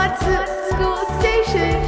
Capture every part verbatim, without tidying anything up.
松 School Station。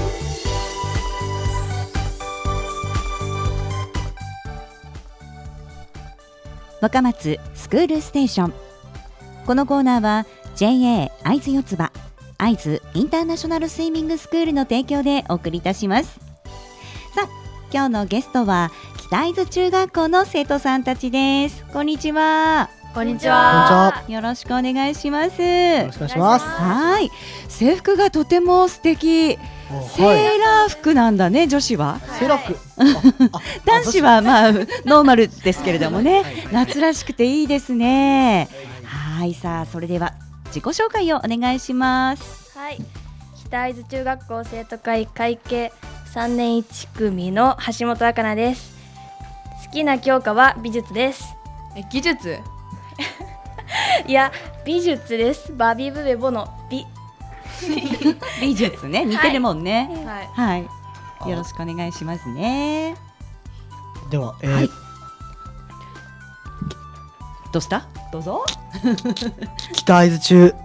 若松スクールステーション。このコーナーは ジェイエー 会津四つ葉会津インターナショナルスイミングスクールの提供でお送りいたします。さあ、今日のゲストは北会津中学校の生徒さんたちです。こんにちは。 こんにちは。 よろしくお願いします。 よろしくお願いします。 はい、制服がとても素敵。セーラー服なんだね、女子は。 セーラー服。 男子はまあノーマルですけれどもね、夏らしくていいですね。はい、さあそれでは自己紹介をお願いします。 はい、北会津中学校生徒会会計さんねんいち組の橋本あかなです。好きな教科は美術です。 え、技術？ いや、美術です。バビブベボの美。 美術ね、似てるもんね。 はい、 はい、よろしくお願いしますね。 では、えーはい、どうした？どうぞ。 北会津中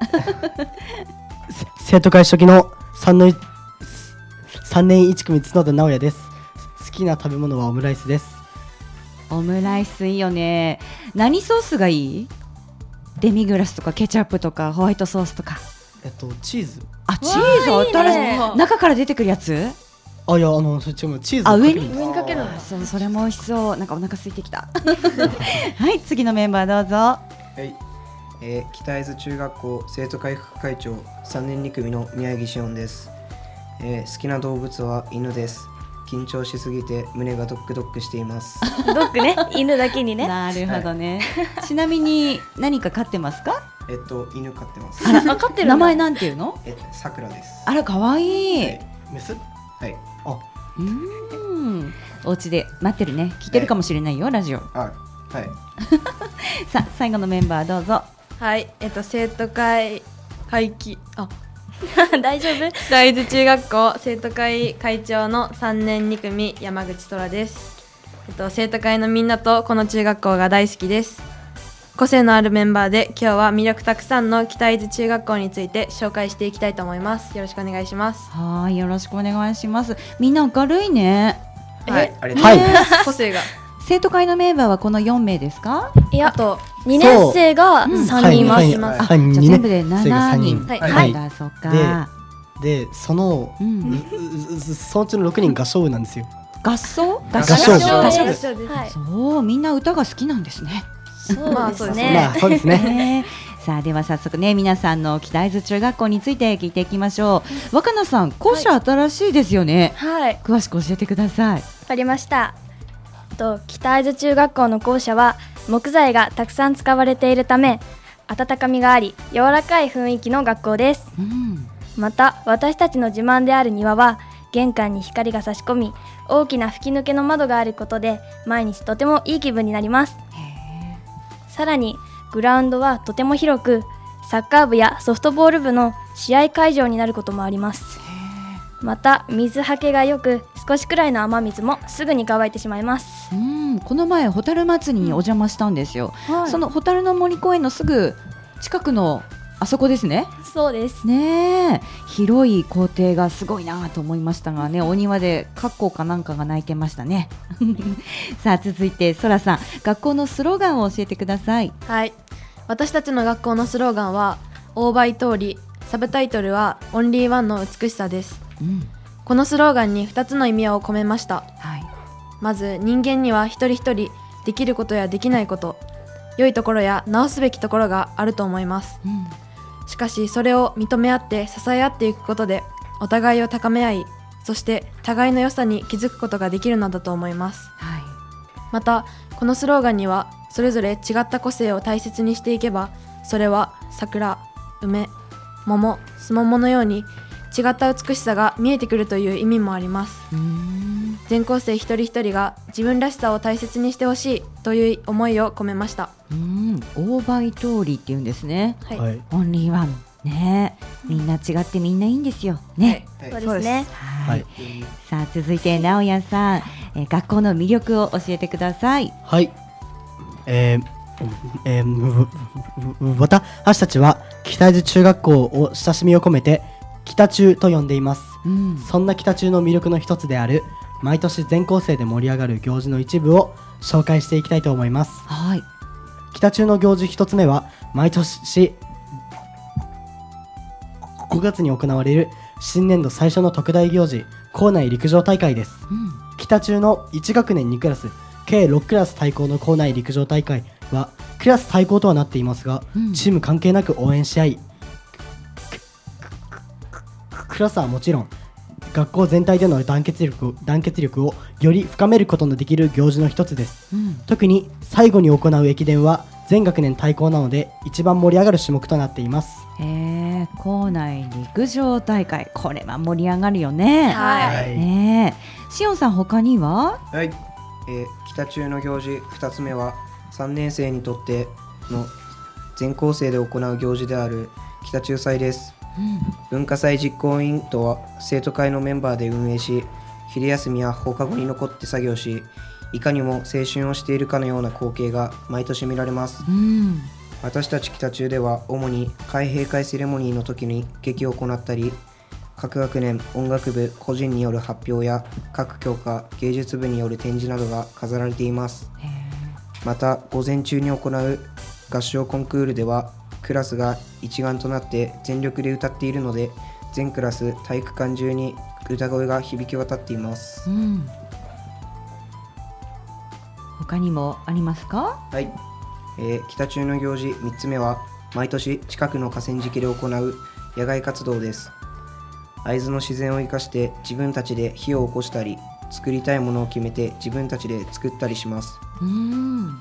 生徒会初期のさんねんいち組角田直也です。好きな食べ物はオムライスです。 オムライスいいよね。何ソースがいい？デミグラスとかケチャップとかホワイトソースとか。 えっとチーズ。 あ、チーズを新しい中から出てくるやつ？ あ、いや、あのそっちもチーズあ、 をかけ上にるんです。 上にかけるの。 そう、それも美味しそう。なんかお腹空いてきた。はい、次のメンバーどうぞ。 はい、えー、北会津中学校生徒会副会長さんねんに組の宮城志音です。えー、好きな動物は犬です。緊張しすぎて胸がドックドックしています。 ドッグね、犬だけにね。 なるほどね。ちなみに何か飼ってますか？ えっと犬飼ってます。 あら、 あ、飼ってるんだ。 名前なんていうの？ えっとさくらです。 あら、可愛い。 はい、 メス？ はい。 あ、 うーん。お家で待ってるね。聞いてるかもしれないよ、ラジオ。 あ、はい。 さあ、最後のメンバーどうぞ。 はい、えっと生徒会会期あ大丈夫？ 北会津中学校生徒会会長のさんねんに組山口虎です。えっと生徒会のみんなとこの中学校が大好きです。個性のあるメンバーで今日は魅力たくさんの北会津中学校について紹介していきたいと思います。よろしくお願いします。 はい、よろしくお願いします。みんな明るいね。 はい、ありがとうございます。 はい。 個性が生徒会のメンバーはこのよん名ですか？ いや、 あとにねん生がさんにんいます。 はいあ、 はいじゃあ全部でななにん。 はいはいだ、そっか。 で、その、 うんううそのうちのろくにん合唱部なんですよ。 合奏？ 合唱部。 合唱部合唱部はい、 そう、みんな歌が好きなんですね。 そうですね。 まあそうですね。 ねさあ、では早速ね、皆さんの北会津中学校について聞いていきましょう。若菜さん、校舎新しいですよね。 はい、 詳しく教えてください。 わかりました。と北会津中学校の校舎は木材がたくさん使われているため温かみがあり柔らかい雰囲気の学校です。 うん、 また私たちの自慢である庭は玄関に光が差し込み大きな吹き抜けの窓があることで毎日とてもいい気分になります。さらにグラウンドはとても広くサッカー部やソフトボール部の試合会場になることもあります。また水はけが良く少しくらいの雨水もすぐに乾いてしまいます。 うん、この前ホタル祭りにお邪魔したんですよ。 はい、 そのホタルの森公園のすぐ近くのあそこですね。 そうですねえ、広い校庭がすごいなと思いましたがね、お庭でカッコウかなんかが鳴いてましたね。さあ続いてそらさん、学校のスローガンを教えてください。 はい、私たちの学校のスローガンはオーバイ通り、サブタイトルはオンリーワンの美しさです。 うん、 このスローガンにふたつの意味を込めました。 はい、 まず人間には一人一人できることやできないこと、良いところや直すべきところがあると思います。 うん、 しかしそれを認め合って支え合っていくことでお互いを高め合い、そして互いの良さに気づくことができるのだと思います。 はい、 またこのスローガンにはそれぞれ違った個性を大切にしていけば、それは桜、梅、桃、すもものように違った美しさが見えてくるという意味もあります。 うーん、 全校生一人一人が自分らしさを大切にしてほしいという思いを込めました。 うーん、オーバイ通りっていうんですね。 はい、 はい。 オンリーワンね、みんな違ってみんないいんですよね。 はいそうですね。 はい、さあ続いて直哉さん、えー、学校の魅力を教えてください。 はい。えーえー、私たちは北会津中学校を親しみを込めて北北中と呼んでいます。 うん、 そんな北中の魅力の一つである毎年全校生で盛り上がる行事の一部を紹介していきたいと思います。 はい。 北中の行事一つ目は毎年ごがつに行われる新年度最初の特大行事、校内陸上大会です。 うん、 北中のいち学年にクラス計ろくクラス対抗の校内陸上大会はクラス対抗とはなっていますが、 うん、 チーム関係なく応援し合い、クラスはもちろん学校全体での団結力を、団結力をより深めることのできる行事の一つです。 うん、 特に最後に行う駅伝は全学年対抗なので一番盛り上がる種目となっています。 へー、校内陸上大会、これは盛り上がるよね。 はい、 ねえ、しおんさん他には？ はい、えー、北中の行事ふたつめはさんねん生にとっての全校生で行う行事である北中祭です。 うん、 文化祭実行委員とは生徒会のメンバーで運営し、昼休みや放課後に残って作業し、いかにも青春をしているかのような光景が毎年見られます。 うん、 私たち北中では主に開閉会セレモニーの時に劇を行ったり、各学年音楽部個人による発表や各教科芸術部による展示などが飾られています。また午前中に行う合唱コンクールではクラスが一丸となって全力で歌っているので、全クラス体育館中に歌声が響き渡っています。 うん、他にもありますか？ はい、えー、北中の行事みっつめは毎年近くの河川敷で行う野外活動です。会津の自然を生かして自分たちで火を起こしたり、作りたいものを決めて自分たちで作ったりします。 うん、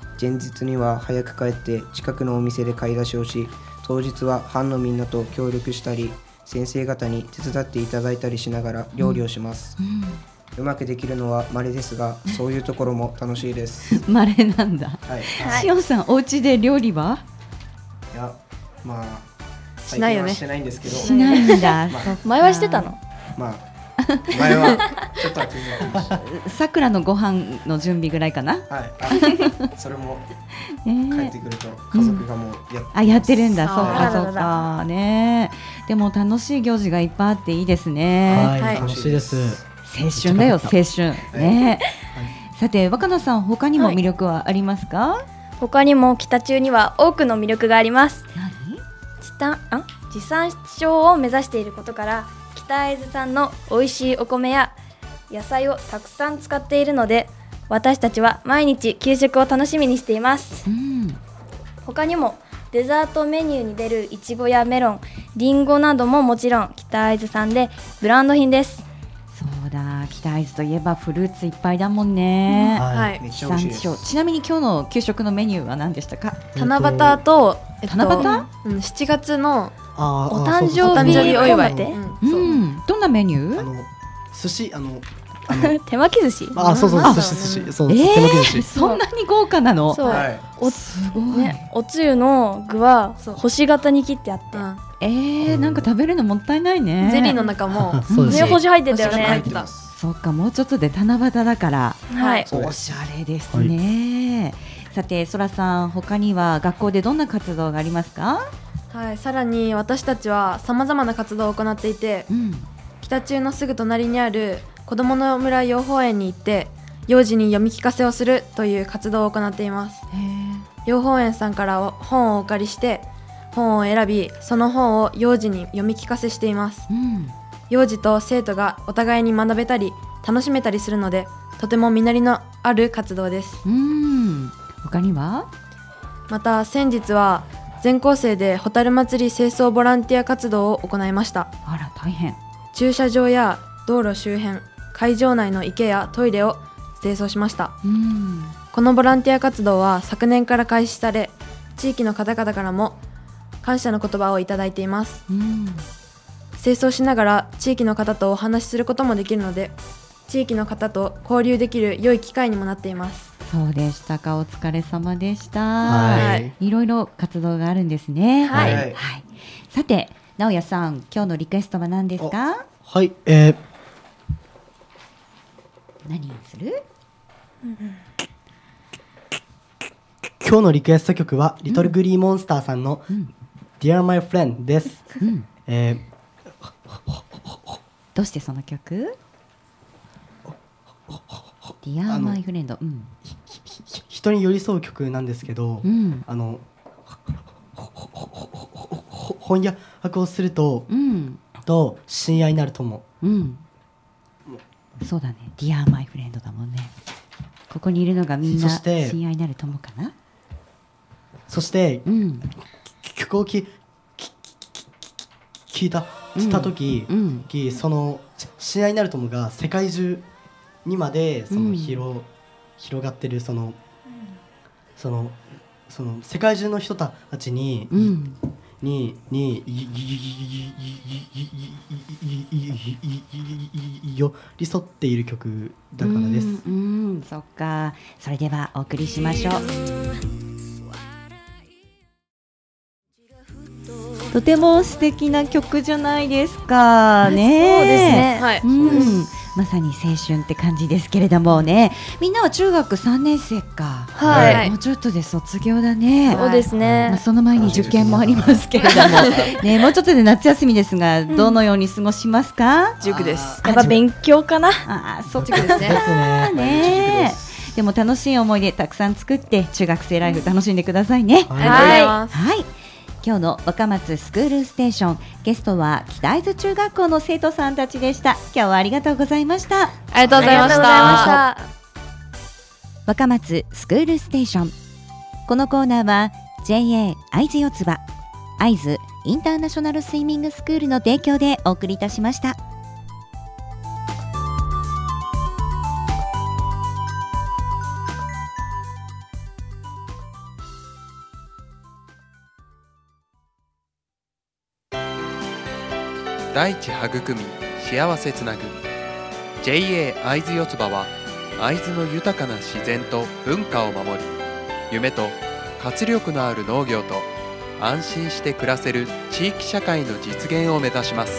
前日には早く帰って近くのお店で買い出しをし、当日は班のみんなと協力したり、先生方に手伝っていただいたりしながら料理をします。 うん、 うまくできるのは稀ですが、そういうところも楽しいです。 稀なんだ。 はい、 しおんさん、お家で料理は？ いや、まあしないよね。 最近はしてないんですけど、 しないんだ。 まあそっか前はしてたの？ まあ前はちょっとは気になってました。 さくらのご飯の準備ぐらいかな。 はい、あそれもね帰ってくると家族がもうやってます。 あ、やってるんだ。そうあか、 ーそうかね。でも楽しい行事がいっぱいあっていいですね。 はい、 はい楽しいです。 青春だよ、青春ね。さて、若菜さん、他にも魅力はありますか？ 他にも北中には多くの魅力があります。 何？ 地産あ地産地消を目指していることから、北会津産の美味しいお米や野菜をたくさん使っているので、私たちは毎日給食を楽しみにしています。 うん、 他にもデザートメニューに出るいちごやメロン、リンゴなどももちろん北会津産でブランド品です。 そうだ、北会津といえばフルーツいっぱいだもんね。 はいはいめっち地ゃ美味しいです。 産地消。ちなみに今日の給食のメニューは何でしたか？ 七夕と、えっと、 七うん、しちがつのあーお誕あーそうそうお誕生日生日お祝い、 込めてうんそううん、どんなメニュー？ あの寿司あのあの手巻き寿司。 あそうそうあ寿司寿司そうえ手巻き寿ー、 司そんなに豪華なの？ そう、 はい、 おすごい。 ね、おつゆの具はそう星型に切ってあって、 うんえー、なんか食べるのもったいないね。 ゼリーの中もそうですね、星入ってたよ星が入っねて。たそうか、もうちょっとで七夕だから。 はい。 そうですおしゃれですね。さて、そらさん、他には学校でどんな活動がありますか？ はい、さらに私たちはさまざまな活動を行っていて、 うん、 北中のすぐ隣にある子どもの村養蜂園に行って幼児に読み聞かせをするという活動を行っています。 へ養蜂園さんから本をお借りして本を選び、その本を幼児に読み聞かせしています。 ー、うん、 幼児と生徒がお互いに学べたり楽しめたりするので、とても実りのある活動です。 うん、他には？ また先日は全校生で蛍祭り清掃ボランティア活動を行いました。 あら、大変。 駐車場や道路周辺、会場内の池やトイレを清掃しました。 うん、 このボランティア活動は昨年から開始され、地域の方々からも感謝の言葉をいただいています。 うん、 清掃しながら地域の方とお話しすることもできるので、地域の方と交流できる良い機会にもなっています。 そうでしたか。お疲れ様でした。 はいいろいろ活動があるんですね。 はいはいさて、直哉さん、今日のリクエストは何ですか？ はいえー何にする？ 今日のリクエスト曲はリトルグリーモンスターさんのうん、 Dear My Friend です。 うん、 えーほほどうしてその曲？ Dear My Friend、うん、 人に寄り添う曲なんですけど、 うん、 あの翻訳をすると、うん、と親愛なる友、うん、 そうだね Dear My Friend だもんね。ここにいるのがみんな親愛なる友かな。 そして、うん、曲をき聞いたした時、うんうん、その親愛なる友が世界中にまでその広、うん、広がってるその、うん、そのその世界中の人たちに、うん、にに寄り添っている曲だからです。 うん、うん、そっか。それではお送りしましょう。とても素敵な曲じゃないですかね。 そうですね、はい、 うん、まさに青春って感じですけれどもね。みんなは中学さんねん生か、はい、もうちょっとで卒業だね。 そうですね、 まあ、その前に受験もありますけれども、ね、もうちょっとで夏休みですが、どのように過ごしますか？ うん、塾です。 やっぱ勉強かな。 あ、そっちですね。ねでも楽しい思い出たくさん作って中学生ライフ楽しんでくださいね。 はい、ありがとうございます。 はい、今日の若松スクールステーション、ゲストは北会津中学校の生徒さんたちでした。今日はありがとうございました。 ありがとうございました。 若松スクールステーション、このコーナーは ジェイエー 会津四つ葉会津インターナショナルスイミングスクールの提供でお送りいたしました。 大地育み幸せつなぐ ジェイエー 会津四つ葉は会津の豊かな自然と文化を守り、夢と活力のある農業と安心して暮らせる地域社会の実現を目指します。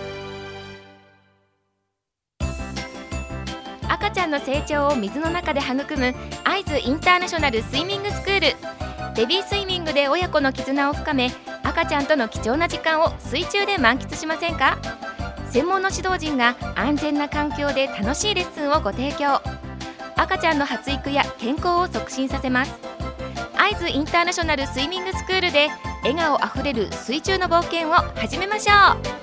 赤ちゃんの成長を水の中で育む会津インターナショナルスイミングスクール。ベビースイミングで親子の絆を深め、赤ちゃんとの貴重な時間を水中で満喫しませんか？専門の指導陣が安全な環境で楽しいレッスンをご提供。赤ちゃんの発育や健康を促進させます。会津インターナショナルスイミングスクールで笑顔あふれる水中の冒険を始めましょう。